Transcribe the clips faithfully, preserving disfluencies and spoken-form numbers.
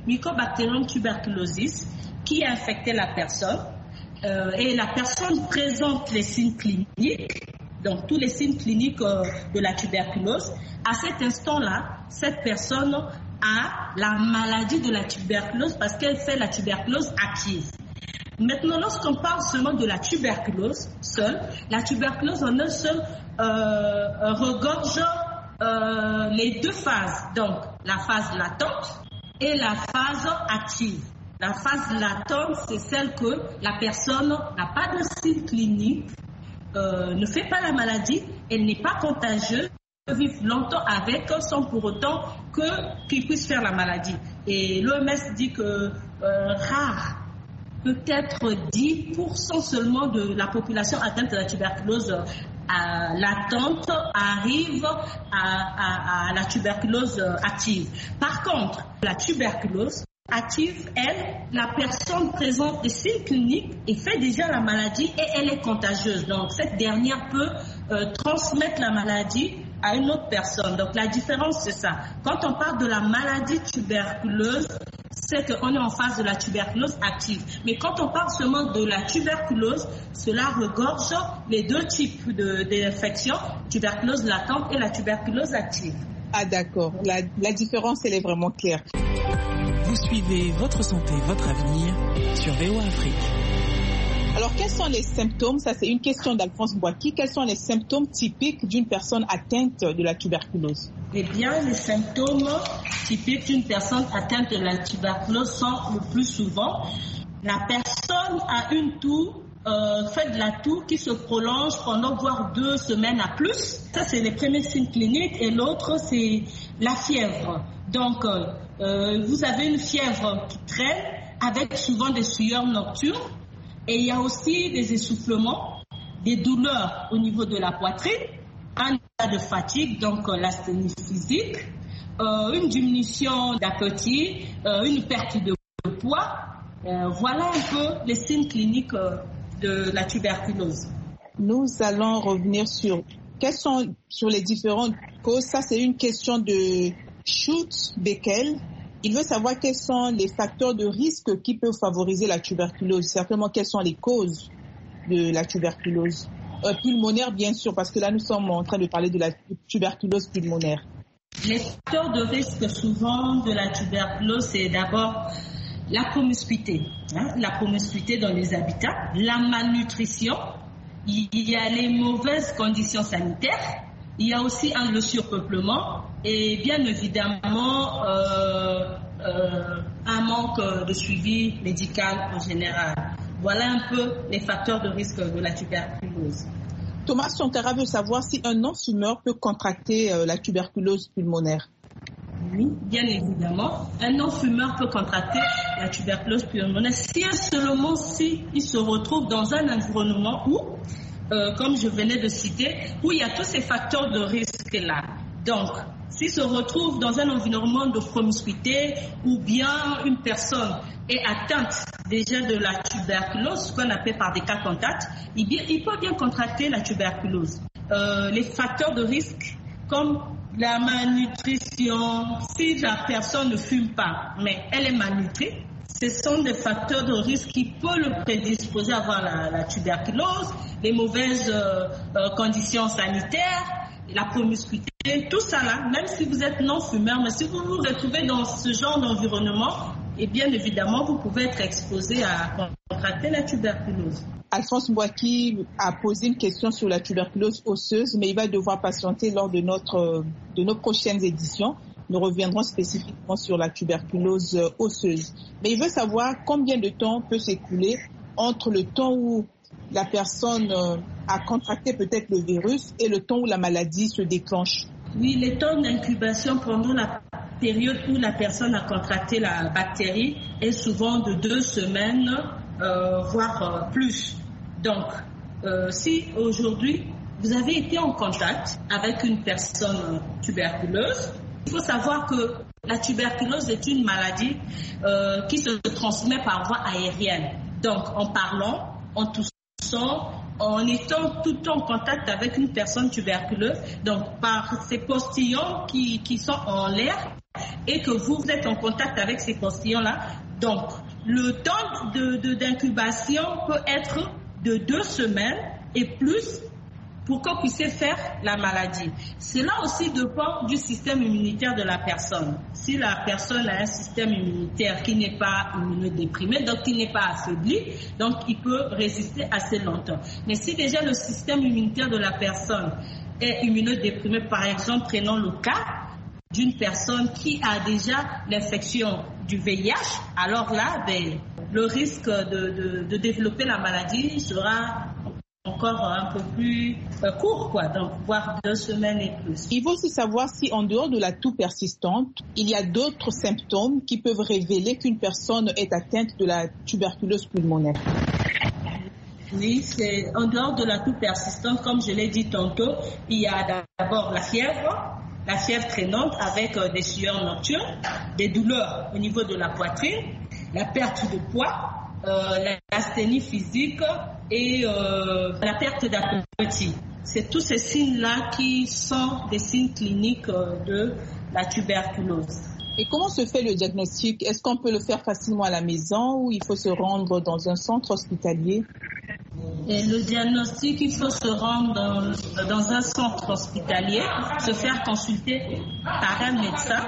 Mycobacterium tuberculosis qui a infecté la personne euh, et la personne présente les signes cliniques, donc tous les signes cliniques euh, de la tuberculose. À cet instant-là, cette personne a la maladie de la tuberculose parce qu'elle fait la tuberculose active. Maintenant, lorsqu'on parle seulement de la tuberculose seule, la tuberculose en un seul euh, regorge euh, les deux phases, donc la phase latente et la phase active. La phase latente, c'est celle que la personne n'a pas de signe clinique, euh, ne fait pas la maladie, elle n'est pas contagieuse, peut vivre longtemps avec sans pour autant que, qu'il puisse faire la maladie. Et l'O M S dit que euh, rare, peut-être dix pour cent seulement de la population atteinte de la tuberculose à latente arrive à, à, à la tuberculose active. Par contre, la tuberculose active, elle, la personne présente des signes cliniques et fait déjà la maladie et elle est contagieuse. Donc cette dernière peut euh, transmettre la maladie à une autre personne. Donc la différence, c'est ça. Quand on parle de la maladie tuberculeuse, c'est qu'on est en phase de la tuberculose active. Mais quand on parle seulement de la tuberculose, cela regorge les deux types de, d'infections, tuberculose latente et la tuberculose active. Ah d'accord, la, la différence, elle est vraiment claire. Vous suivez Votre Santé, Votre Avenir sur V O A Afrique. Alors, quels sont les symptômes? Ça, c'est une question d'Alphonse Boaki. Quels sont les symptômes typiques d'une personne atteinte de la tuberculose? Eh bien, les symptômes typiques d'une personne atteinte de la tuberculose sont le plus souvent la personne a une toux, euh, fait de la toux qui se prolonge pendant voire deux semaines à plus. Ça, c'est les premiers signes cliniques. Et l'autre, c'est la fièvre. Donc, euh, vous avez une fièvre qui traîne avec souvent des sueurs nocturnes. Et il y a aussi des essoufflements, des douleurs au niveau de la poitrine, un état de fatigue, donc euh, l'asthénie physique, euh, une diminution d'appétit, euh, une perte de poids. Euh, voilà un peu les signes cliniques euh, de la tuberculose. Nous allons revenir sur quelles sont sur les différentes causes. Ça, c'est une question de Schultz-Beckel. Il veut savoir quels sont les facteurs de risque qui peuvent favoriser la tuberculose. Certainement, quelles sont les causes de la tuberculose euh, pulmonaire, bien sûr, parce que là, nous sommes en train de parler de la tuberculose pulmonaire. Les facteurs de risque souvent de la tuberculose, c'est d'abord la promiscuité, hein, la promiscuité dans les habitats, la malnutrition, il y a les mauvaises conditions sanitaires, il y a aussi hein, le surpeuplement et bien évidemment euh, euh, un manque de suivi médical en général. Voilà un peu les facteurs de risque de la tuberculose. Thomas Sankara veut savoir si un non-fumeur peut contracter euh, la tuberculose pulmonaire. Oui, bien évidemment. Un non-fumeur peut contracter la tuberculose pulmonaire si et seulement si il se retrouve dans un environnement où, euh, comme je venais de citer, où il y a tous ces facteurs de risque-là. Donc, s'il se retrouve dans un environnement de promiscuité ou bien une personne est atteinte déjà de la tuberculose, ce qu'on appelle par des cas contacts, il, il peut bien contracter la tuberculose. Euh, les facteurs de risque comme la malnutrition, si la personne ne fume pas, mais elle est malnutrie, ce sont des facteurs de risque qui peuvent le prédisposer à avoir la, la tuberculose, les mauvaises euh, euh, conditions sanitaires, la promiscuité, tout ça là, même si vous êtes non-fumeur, mais si vous vous retrouvez dans ce genre d'environnement, et bien évidemment, vous pouvez être exposé à contracter la tuberculose. Alphonse Boaki a posé une question sur la tuberculose osseuse, mais il va devoir patienter lors de, notre, de nos prochaines éditions. Nous reviendrons spécifiquement sur la tuberculose osseuse. Mais il veut savoir combien de temps peut s'écouler entre le temps où la personne a contracté peut-être le virus et le temps où la maladie se déclenche. Oui, les temps d'incubation pendant la période où la personne a contracté la bactérie est souvent de deux semaines, euh, voire euh, plus. Donc, euh, si aujourd'hui vous avez été en contact avec une personne tuberculeuse, il faut savoir que la tuberculose est une maladie euh, qui se transmet par voie aérienne. Donc, en parlant, en toussant en étant tout le temps en contact avec une personne tuberculeuse, donc par ces postillons qui, qui sont en l'air, et que vous êtes en contact avec ces postillons-là, donc le temps de, de, d'incubation peut être de deux semaines et plus pour qu'on puisse faire la maladie. Cela aussi dépend du système immunitaire de la personne. Si la personne a un système immunitaire qui n'est pas immunodéprimé, donc qui n'est pas affaibli, donc il peut résister assez longtemps. Mais si déjà le système immunitaire de la personne est immunodéprimé, par exemple, prenons le cas d'une personne qui a déjà l'infection du V I H, alors là, ben, le risque de, de, de développer la maladie sera encore un peu plus euh, court, quoi, donc voire deux semaines et plus. Il faut aussi savoir si en dehors de la toux persistante, il y a d'autres symptômes qui peuvent révéler qu'une personne est atteinte de la tuberculose pulmonaire. Oui, c'est en dehors de la toux persistante, comme je l'ai dit tantôt, il y a d'abord la fièvre, la fièvre traînante avec euh, des sueurs nocturnes, des douleurs au niveau de la poitrine, la perte de poids, euh, l'asthénie physique et euh, la perte d'appétit. C'est tous ces signes-là qui sont des signes cliniques euh, de la tuberculose. Et comment se fait le diagnostic? Est-ce qu'on peut le faire facilement à la maison ou il faut se rendre dans un centre hospitalier? Et le diagnostic, il faut se rendre dans, dans un centre hospitalier, se faire consulter par un médecin.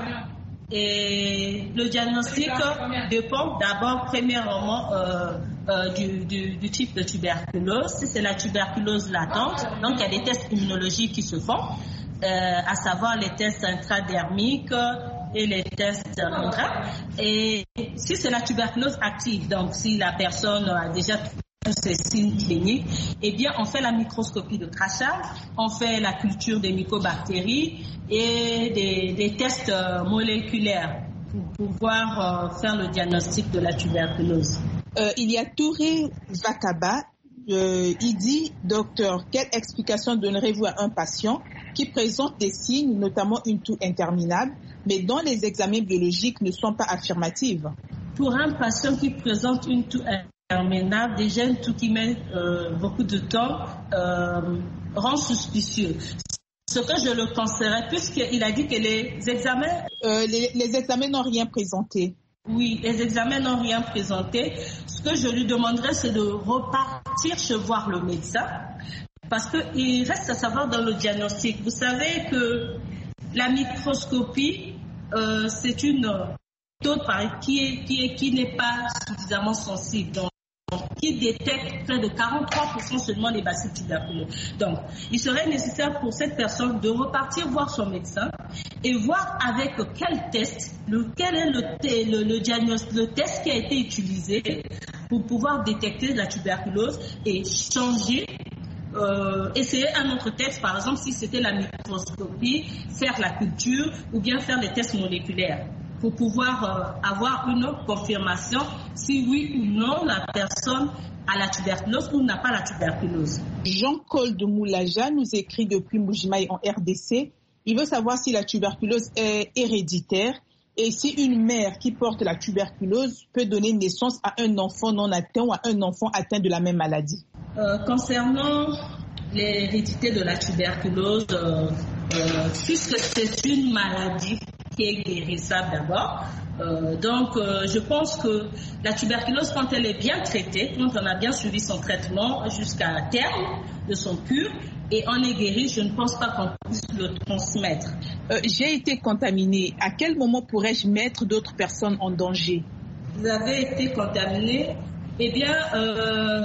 Et le diagnostic dépend d'abord premièrement euh, euh, du, du, du type de tuberculose. Si c'est la tuberculose latente, donc il y a des tests immunologiques qui se font, euh, à savoir les tests intradermiques et les tests intra. Et si c'est la tuberculose active, donc si la personne a déjà tous ces signes cliniques, eh bien on fait la microscopie de crachage, on fait la culture des mycobactéries et des, des tests moléculaires pour pouvoir euh, faire le diagnostic de la tuberculose. Euh, il y a Touré Vakaba, euh, il dit, docteur, quelle explication donnerez-vous à un patient qui présente des signes, notamment une toux interminable, mais dont les examens biologiques ne sont pas affirmatifs? Pour un patient qui présente une toux interminable, déjà une toux qui met euh, beaucoup de temps, euh, rend suspicieux. Ce que je le conseillerais, puisqu'il a dit que les examens... Euh, les, les examens n'ont rien présenté. Oui, les examens n'ont rien présenté. Ce que je lui demanderais, c'est de repartir chez voir le médecin, parce qu'il reste à savoir dans le diagnostic. Vous savez que la microscopie, euh, c'est une méthode qui, est, qui, est, qui n'est pas suffisamment sensible. Donc, qui détecte près de quarante-trois pour cent seulement des bacilles tuberculeuses. Donc, il serait nécessaire pour cette personne de repartir voir son médecin et voir avec quel test, le, quel est le, le, le diagnostic, le test qui a été utilisé pour pouvoir détecter la tuberculose et changer, euh, essayer un autre test, par exemple si c'était la microscopie, faire la culture ou bien faire les tests moléculaires, pour pouvoir euh, avoir une confirmation si oui ou non la personne a la tuberculose ou n'a pas la tuberculose. Jean-Claude Moulaja nous écrit depuis Mbujimaï en R D C. Il veut savoir si la tuberculose est héréditaire et si une mère qui porte la tuberculose peut donner naissance à un enfant non atteint ou à un enfant atteint de la même maladie. Euh, concernant l'hérédité de la tuberculose, euh, euh, puisque c'est une maladie qui est guérissable d'abord. Euh, donc, euh, je pense que la tuberculose, quand elle est bien traitée, quand on a bien suivi son traitement jusqu'à terme de son cure, et on est guéri, je ne pense pas qu'on puisse le transmettre. Euh, j'ai été contaminée. À quel moment pourrais-je mettre d'autres personnes en danger? Vous avez été contaminé, eh bien, euh,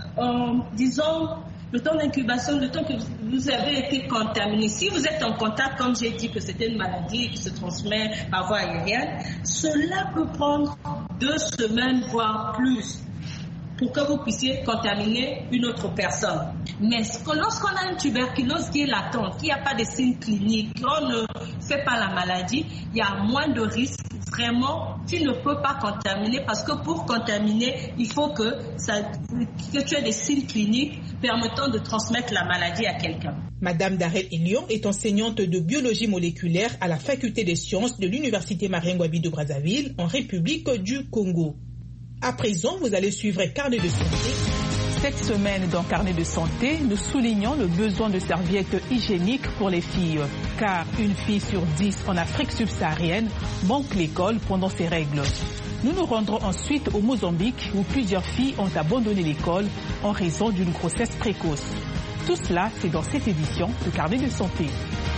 en disant... le temps d'incubation, le temps que vous avez été contaminé. Si vous êtes en contact, comme j'ai dit que c'était une maladie qui se transmet par voie aérienne, cela peut prendre deux semaines, voire plus, pour que vous puissiez contaminer une autre personne. Mais lorsqu'on a une tuberculose qui est latente, qui n'a pas de signes cliniques, on ne fait pas la maladie, il y a moins de risques. Vraiment, tu ne peux pas contaminer parce que pour contaminer, il faut que, ça, que tu aies des signes cliniques permettant de transmettre la maladie à quelqu'un. Madame Darel Elion est enseignante de biologie moléculaire à la faculté des sciences de l'université Marien-Ngouabi de Brazzaville en République du Congo. À présent, vous allez suivre Carnet de santé. Cette semaine, dans Carnet de santé, nous soulignons le besoin de serviettes hygiéniques pour les filles. Car une fille sur dix en Afrique subsaharienne manque l'école pendant ses règles. Nous nous rendrons ensuite au Mozambique où plusieurs filles ont abandonné l'école en raison d'une grossesse précoce. Tout cela, c'est dans cette édition de Carnet de santé.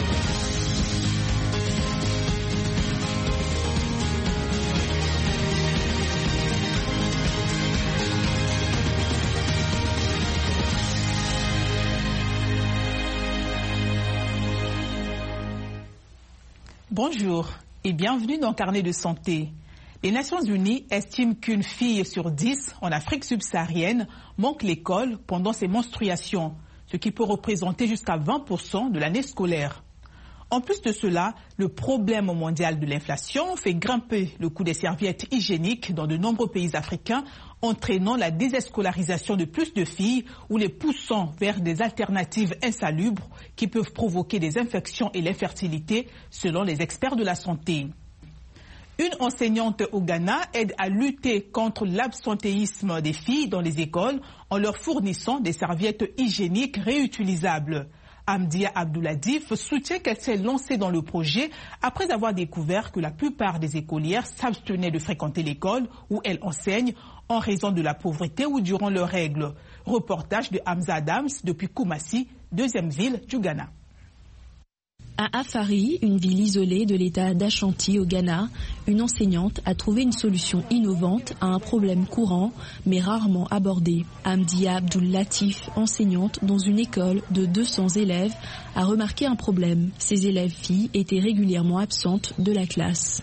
Bonjour et bienvenue dans Carnet de santé. Les Nations Unies estiment qu'une fille sur dix en Afrique subsaharienne manque l'école pendant ses menstruations, ce qui peut représenter jusqu'à vingt pour cent de l'année scolaire. En plus de cela, le problème mondial de l'inflation fait grimper le coût des serviettes hygiéniques dans de nombreux pays africains, entraînant la désescolarisation de plus de filles ou les poussant vers des alternatives insalubres qui peuvent provoquer des infections et l'infertilité, selon les experts de la santé. Une enseignante au Ghana aide à lutter contre l'absentéisme des filles dans les écoles en leur fournissant des serviettes hygiéniques réutilisables. Amdia Abdoulatif soutient qu'elle s'est lancée dans le projet après avoir découvert que la plupart des écolières s'abstenaient de fréquenter l'école où elles enseignent en raison de la pauvreté ou durant leurs règles. Reportage de Hamza Adams depuis Koumassi, deuxième ville du Ghana. À Afari, une ville isolée de l'état d'Ashanti au Ghana, une enseignante a trouvé une solution innovante à un problème courant mais rarement abordé. Amdia Abdul Latif, enseignante dans une école de deux cents élèves, a remarqué un problème. Ses élèves filles étaient régulièrement absentes de la classe.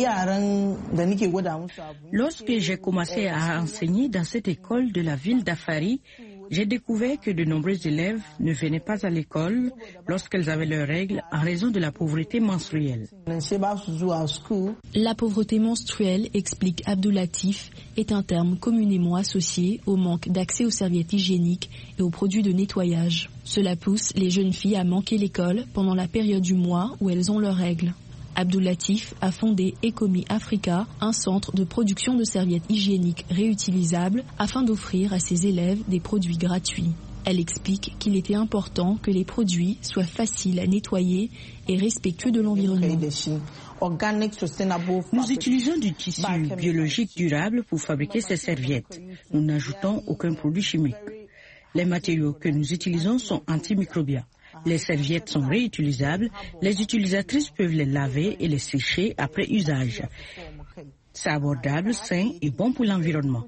Lorsque j'ai commencé à enseigner dans cette école de la ville d'Afari, j'ai découvert que de nombreux élèves ne venaient pas à l'école lorsqu'elles avaient leurs règles en raison de la pauvreté menstruelle. La pauvreté menstruelle, explique Abdoulatif, est un terme communément associé au manque d'accès aux serviettes hygiéniques et aux produits de nettoyage. Cela pousse les jeunes filles à manquer l'école pendant la période du mois où elles ont leurs règles. Abdoulatif a fondé Ecomi Africa, un centre de production de serviettes hygiéniques réutilisables afin d'offrir à ses élèves des produits gratuits. Elle explique qu'il était important que les produits soient faciles à nettoyer et respectueux de l'environnement. Nous utilisons du tissu biologique durable pour fabriquer ces serviettes. Nous n'ajoutons aucun produit chimique. Les matériaux que nous utilisons sont antimicrobiens. Les serviettes sont réutilisables, les utilisatrices peuvent les laver et les sécher après usage. C'est abordable, sain et bon pour l'environnement.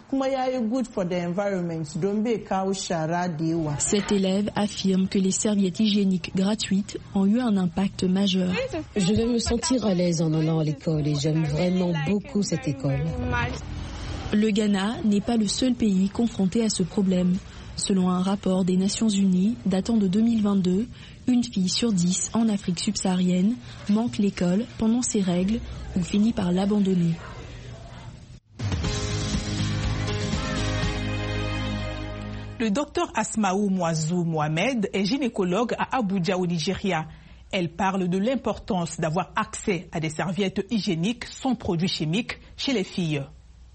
Cet élève affirme que les serviettes hygiéniques gratuites ont eu un impact majeur. Je vais me sentir à l'aise en allant à l'école et j'aime vraiment beaucoup cette école. Le Ghana n'est pas le seul pays confronté à ce problème. Selon un rapport des Nations Unies datant de deux mille vingt-deux, une fille sur dix en Afrique subsaharienne manque l'école pendant ses règles ou finit par l'abandonner. Le docteur Asmaou Moazou Mohamed est gynécologue à Abuja au Nigeria. Elle parle de l'importance d'avoir accès à des serviettes hygiéniques sans produits chimiques chez les filles.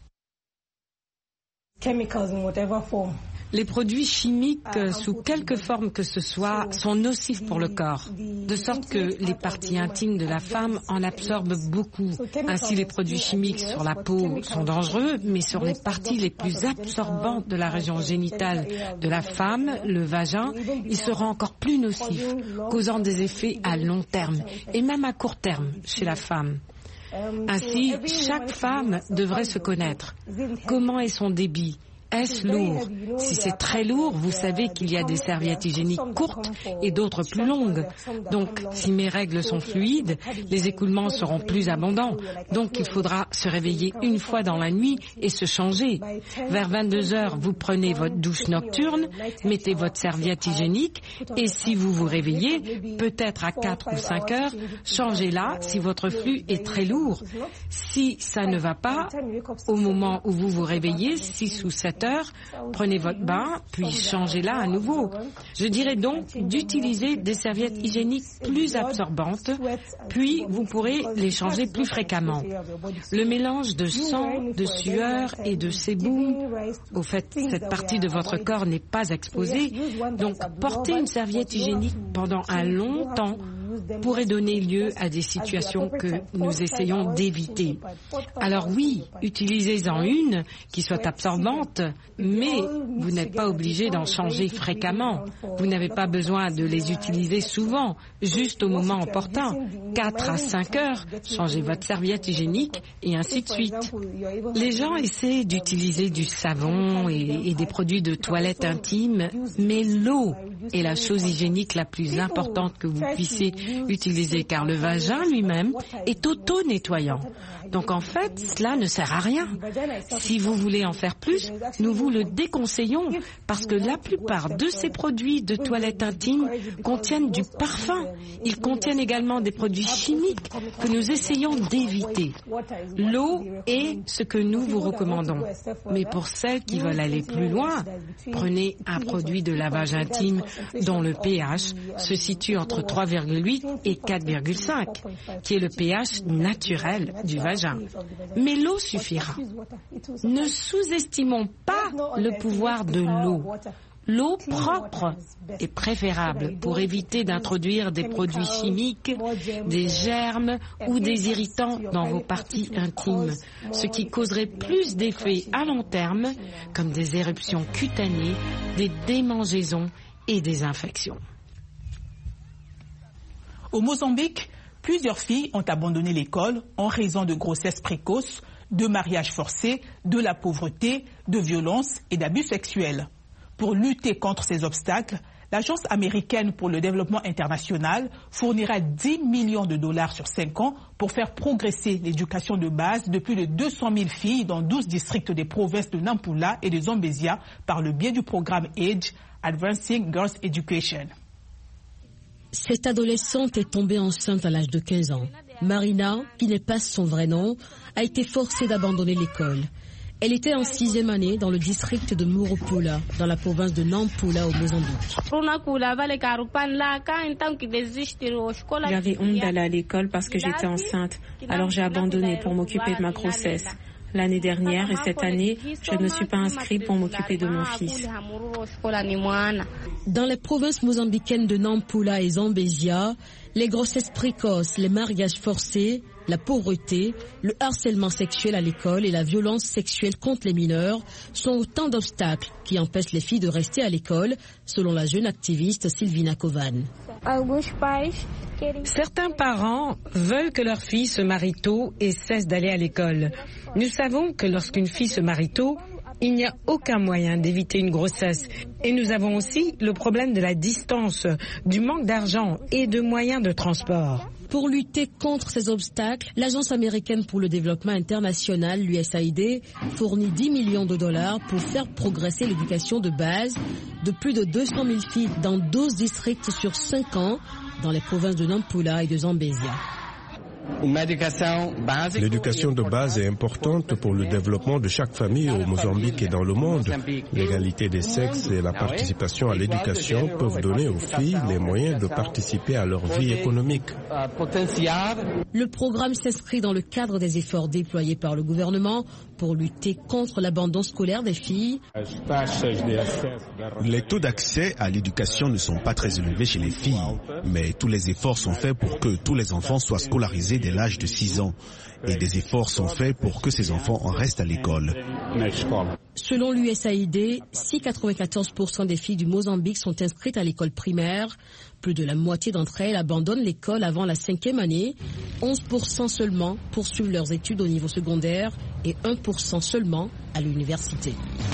Chemicals in whatever form. Les produits chimiques, sous quelque forme que ce soit, sont nocifs pour le corps, de sorte que les parties intimes de la femme en absorbent beaucoup. Ainsi, les produits chimiques sur la peau sont dangereux, mais sur les parties les plus absorbantes de la région génitale de la femme, le vagin, ils seront encore plus nocifs, causant des effets à long terme et même à court terme chez la femme. Ainsi, chaque femme devrait se connaître. Comment est son débit ? Est-ce lourd? Si c'est très lourd, vous savez qu'il y a des serviettes hygiéniques courtes et d'autres plus longues. Donc, si mes règles sont fluides, les écoulements seront plus abondants. Donc, il faudra se réveiller une fois dans la nuit et se changer. Vers vingt-deux heures, vous prenez votre douche nocturne, mettez votre serviette hygiénique et si vous vous réveillez, peut-être à quatre ou cinq heures, changez-la si votre flux est très lourd. Si ça ne va pas, au moment où vous vous réveillez, six ou sept réfrigérateur, prenez votre bain, puis changez-la à nouveau. Je dirais donc d'utiliser des serviettes hygiéniques plus absorbantes, puis vous pourrez les changer plus fréquemment. Le mélange de sang, de sueur et de sébum, au fait, cette partie de votre corps n'est pas exposée, donc porter une serviette hygiénique pendant un long temps pourrait donner lieu à des situations que nous essayons d'éviter. Alors oui, utilisez-en une qui soit absorbante, mais vous n'êtes pas obligé d'en changer fréquemment. Vous n'avez pas besoin de les utiliser souvent, juste au moment opportun. quatre à cinq heures, changez votre serviette hygiénique et ainsi de suite. Les gens essaient d'utiliser du savon et, et des produits de toilette intime, mais l'eau est la chose hygiénique la plus importante que vous puissiez utiliser, car le vagin lui-même est auto-nettoyant. Donc en fait, cela ne sert à rien. Si vous voulez en faire plus, nous vous le déconseillons, parce que la plupart de ces produits de toilette intime contiennent du parfum. Ils contiennent également des produits chimiques que nous essayons d'éviter. L'eau est ce que nous vous recommandons. Mais pour celles qui veulent aller plus loin, prenez un produit de lavage intime dont le pH se situe entre trois virgule huit et quatre virgule cinq, qui est le pH naturel du vagin. Mais l'eau suffira. Ne sous-estimons pas le pouvoir de l'eau. L'eau propre est préférable pour éviter d'introduire des produits chimiques, des germes ou des irritants dans vos parties intimes, ce qui causerait plus d'effets à long terme, comme des éruptions cutanées, des démangeaisons et des infections. Au Mozambique, plusieurs filles ont abandonné l'école en raison de grossesses précoces, de mariages forcés, de la pauvreté, de violences et d'abus sexuels. Pour lutter contre ces obstacles, l'Agence américaine pour le développement international fournira dix millions de dollars sur cinq ans pour faire progresser l'éducation de base de plus de deux cent mille filles dans douze districts des provinces de Nampula et de Zambézia par le biais du programme AGE, Advancing Girls Education. Cette adolescente est tombée enceinte à l'âge de quinze ans. Marina, qui n'est pas son vrai nom, a été forcée d'abandonner l'école. Elle était en sixième année dans le district de Muropula, dans la province de Nampula au Mozambique. J'avais honte d'aller à l'école parce que j'étais enceinte, alors j'ai abandonné pour m'occuper de ma grossesse. L'année dernière et cette année, je ne me suis pas inscrite pour m'occuper de mon fils. Dans les provinces mozambicaines de Nampula et Zambézia, les grossesses précoces, les mariages forcés, la pauvreté, le harcèlement sexuel à l'école et la violence sexuelle contre les mineurs sont autant d'obstacles qui empêchent les filles de rester à l'école, selon la jeune activiste Sylvina Kovan. Certains parents veulent que leur fille se marie tôt et cesse d'aller à l'école. Nous savons que lorsqu'une fille se marie tôt, il n'y a aucun moyen d'éviter une grossesse. Et nous avons aussi le problème de la distance, du manque d'argent et de moyens de transport. Pour lutter contre ces obstacles, l'Agence américaine pour le développement international, l'U S A I D, fournit dix millions de dollars pour faire progresser l'éducation de base de plus de deux cent mille filles dans douze districts sur cinq ans dans les provinces de Nampula et de Zambézia. L'éducation de base est importante pour le développement de chaque famille au Mozambique et dans le monde. L'égalité des sexes et la participation à l'éducation peuvent donner aux filles les moyens de participer à leur vie économique. Le programme s'inscrit dans le cadre des efforts déployés par le gouvernement pour lutter contre l'abandon scolaire des filles. Les taux d'accès à l'éducation ne sont pas très élevés chez les filles, mais tous les efforts sont faits pour que tous les enfants soient scolarisés dès l'âge de six ans. Et des efforts sont faits pour que ces enfants en restent à l'école. Selon l'U S A I D, si quatre-vingt-quatorze pour cent des filles du Mozambique sont inscrites à l'école primaire, plus de la moitié d'entre elles abandonnent l'école avant la cinquième année, onze pour cent seulement poursuivent leurs études au niveau secondaire et un pour cent seulement à l'université.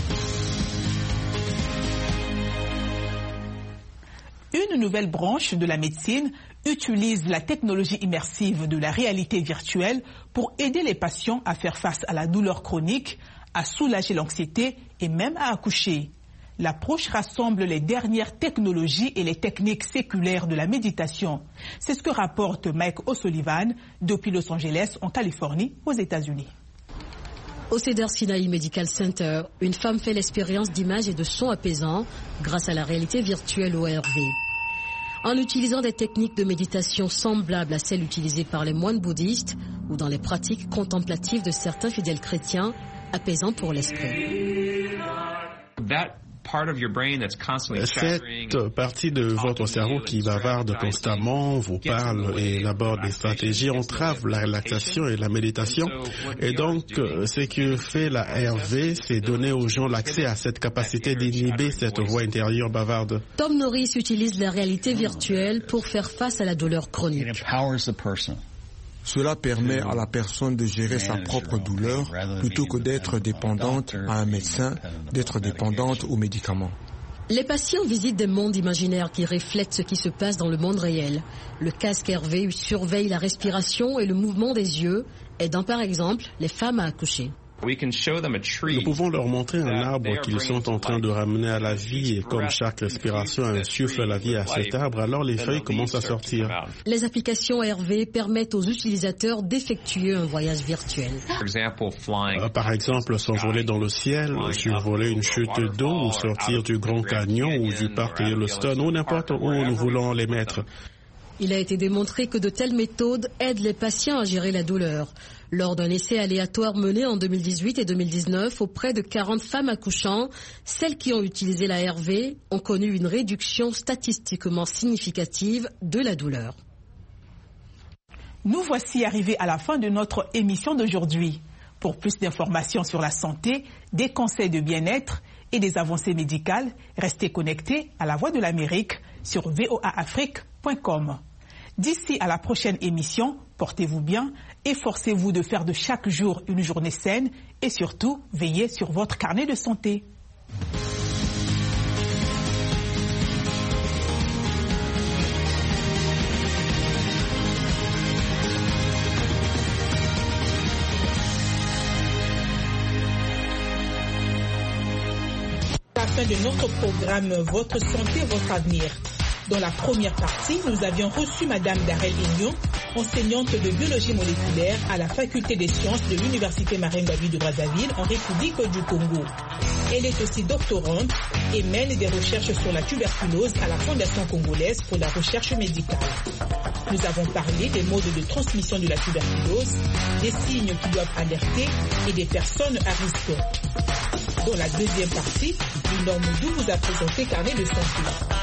Une nouvelle branche de la médecine utilise la technologie immersive de la réalité virtuelle pour aider les patients à faire face à la douleur chronique, à soulager l'anxiété et même à accoucher. L'approche rassemble les dernières technologies et les techniques séculaires de la méditation. C'est ce que rapporte Mike O'Sullivan depuis Los Angeles, en Californie, aux États-Unis. Au Cedars-Sinai Medical Center, une femme fait l'expérience d'images et de sons apaisants grâce à la réalité virtuelle O R V. En utilisant des techniques de méditation semblables à celles utilisées par les moines bouddhistes ou dans les pratiques contemplatives de certains fidèles chrétiens, apaisants pour l'esprit. Cette partie de votre cerveau qui bavarde constamment, vous parle et élabore des stratégies, entrave la relaxation et la méditation. Et donc, ce que fait la R V, c'est donner aux gens l'accès à cette capacité d'inhiber cette voix intérieure bavarde. Tom Norris utilise la réalité virtuelle pour faire face à la douleur chronique. Cela permet à la personne de gérer sa propre douleur plutôt que d'être dépendante à un médecin, d'être dépendante aux médicaments. Les patients visitent des mondes imaginaires qui reflètent ce qui se passe dans le monde réel. Le casque R V surveille la respiration et le mouvement des yeux, aidant par exemple les femmes à accoucher. Nous pouvons leur montrer un arbre qu'ils sont en train de ramener à la vie et comme chaque respiration insuffle la vie à cet arbre, alors les feuilles commencent à sortir. Les applications R V permettent aux utilisateurs d'effectuer un voyage virtuel. Par exemple, s'envoler dans le ciel, survoler une chute d'eau ou sortir du Grand Canyon ou du parc Yellowstone ou n'importe où nous voulons les mettre. Il a été démontré que de telles méthodes aident les patients à gérer la douleur. Lors d'un essai aléatoire mené en deux mille dix-huit et deux mille dix-neuf auprès de quarante femmes accouchant, celles qui ont utilisé la R V ont connu une réduction statistiquement significative de la douleur. Nous voici arrivés à la fin de notre émission d'aujourd'hui. Pour plus d'informations sur la santé, des conseils de bien-être et des avancées médicales, restez connectés à La Voix de l'Amérique sur v o a afrique point com. D'ici à la prochaine émission, portez-vous bien, efforcez-vous de faire de chaque jour une journée saine et surtout, veillez sur votre carnet de santé. À la fin de notre programme Votre santé, votre avenir. Dans la première partie, nous avions reçu Madame Darel Ignon, enseignante de biologie moléculaire à la faculté des sciences de l'Université Marengabi de Brazzaville en République du Congo. Elle est aussi doctorante et mène des recherches sur la tuberculose à la Fondation congolaise pour la recherche médicale. Nous avons parlé des modes de transmission de la tuberculose, des signes qui doivent alerter et des personnes à risque. Dans la deuxième partie, Linor Moudou vous a présenté Carnet de santé.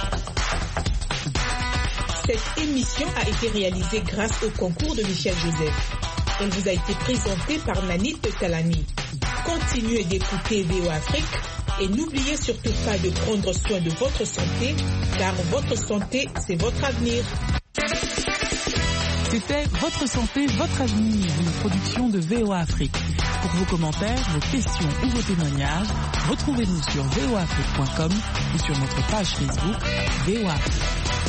Cette émission a été réalisée grâce au concours de Michel Joseph. Elle vous a été présentée par Nanit Talani. Continuez d'écouter V O A Afrique et n'oubliez surtout pas de prendre soin de votre santé, car votre santé, c'est votre avenir. C'était Votre santé, votre avenir, une production de V O A Afrique. Pour vos commentaires, vos questions ou vos témoignages, retrouvez-nous sur v o a afrique point com ou sur notre page Facebook V O A Afrique.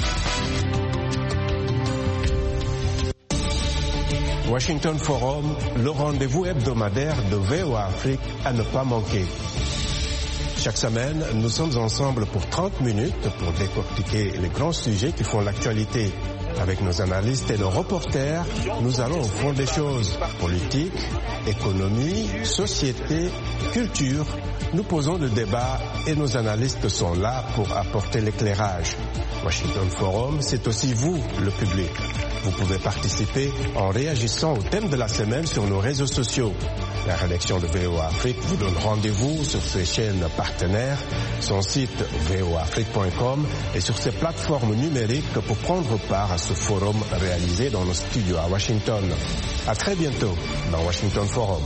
Washington Forum, le rendez-vous hebdomadaire de V O A Afrique à ne pas manquer. Chaque semaine, nous sommes ensemble pour trente minutes pour décortiquer les grands sujets qui font l'actualité. Avec nos analystes et nos reporters, nous allons au fond des choses. Politique, économie, société, culture. Nous posons le débat et nos analystes sont là pour apporter l'éclairage. Washington Forum, c'est aussi vous, le public. Vous pouvez participer en réagissant au thème de la semaine sur nos réseaux sociaux. La rédaction de V O A Afrique vous donne rendez-vous sur ses chaînes partenaires, son site v o a afrique point com et sur ses plateformes numériques pour prendre part à ce forum réalisé dans nos studios à Washington. À très bientôt dans Washington Forum.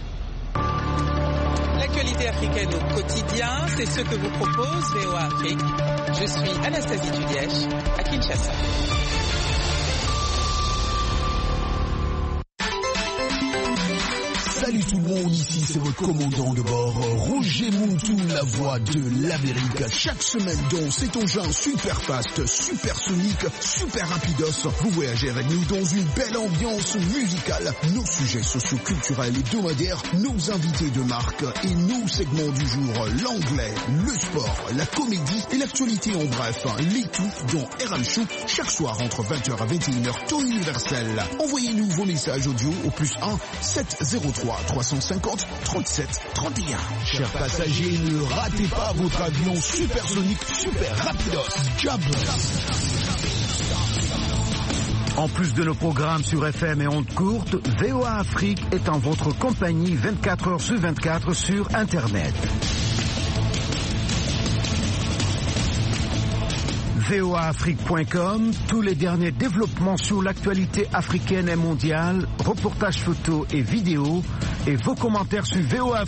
L'actualité africaine au quotidien, c'est ce que vous propose V O A Afrique. Je suis Anastasie Tudièche à Kinshasa. Salut tout le monde, ici c'est votre commandant de bord, Roger Mountou, la voix de l'Amérique. Chaque semaine dans cet engin super fast, super sonique, super rapidos, vous voyagez avec nous dans une belle ambiance musicale. Nos sujets socio-culturels hebdomadaires, nos invités de marque et nos segments du jour, l'anglais, le sport, la comédie et l'actualité en bref. Les tout dans R M Show, chaque soir entre vingt heures à vingt et une heures, temps universel. Envoyez-nous vos messages audio au plus un sept zéro trois trois cent cinquante trente, trente-sept, trente et un. Chers passagers, ne ratez pas votre avion supersonique super rapidos. Jobless. En plus de nos programmes sur F M et ondes courtes, V O A Afrique est en votre compagnie vingt-quatre heures sur vingt-quatre sur Internet. V O A Afrique point com, tous les derniers développements sur l'actualité africaine et mondiale, reportages photos et vidéos, et vos commentaires sur V O A